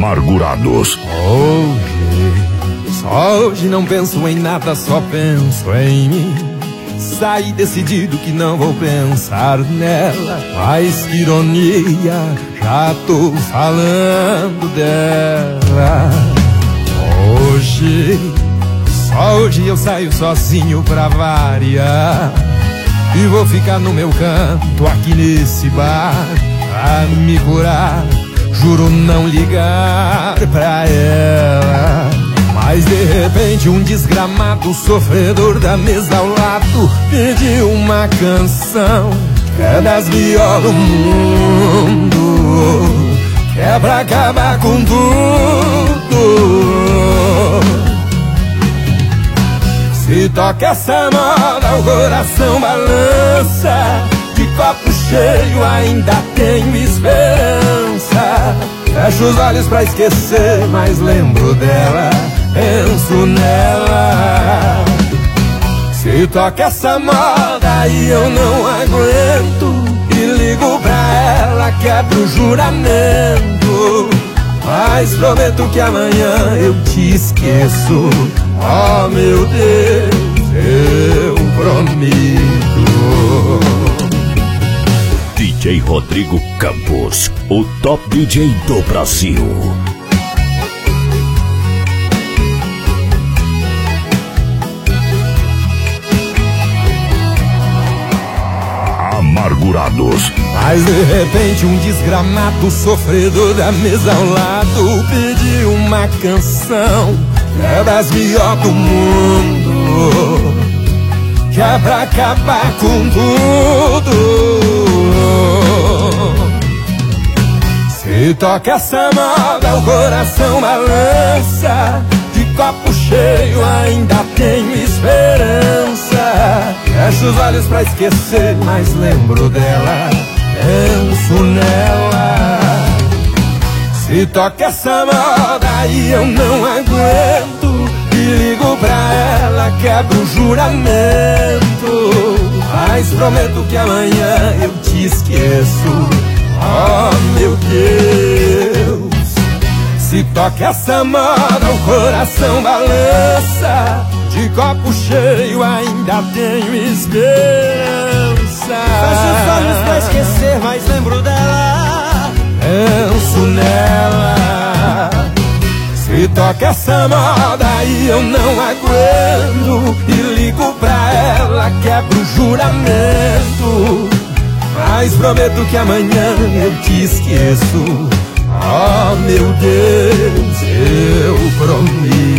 Amargurados. Só hoje não penso em nada, só penso em mim. Saí decidido que não vou pensar nela. Mas que ironia, já tô falando dela. Só hoje eu saio sozinho pra variar. E vou ficar no meu canto aqui nesse bar pra me curar. Juro não ligar pra ela. Mas de repente um desgramado sofredor da mesa ao lado pediu uma canção que é das melhores do mundo, que é pra acabar com tudo. Se toca essa moda, o coração balança. De copo cheio ainda tenho esperança. Fecho os olhos pra esquecer, mas lembro dela, penso nela. Se toca essa moda e eu não aguento, e ligo pra ela, quebro o juramento. Mas prometo que amanhã eu te esqueço. Oh meu Deus, eu prometo. DJ Rodrigo Campos, o top DJ do Brasil. Amargurados. Mas de repente um desgramado sofredor da mesa ao lado pediu uma canção que é das melhores do mundo, que é pra acabar com tudo. Se toca essa moda, o coração balança. De copo cheio ainda tenho esperança. Fecho os olhos pra esquecer, mas lembro dela, penso nela. Se toca essa moda e eu não aguento, e ligo pra ela, quebro o juramento. Mas prometo que amanhã eu te esqueço. Oh meu Deus. Se toca essa moda, o coração balança. De copo cheio ainda tenho esperança. Fecho os olhos pra esquecer, mas lembro dela, penso nela. Se toca essa moda e eu não aguento, e ligo pra ela, quebro o juramento. Mas prometo que amanhã eu te esqueço. Oh meu Deus, eu prometo.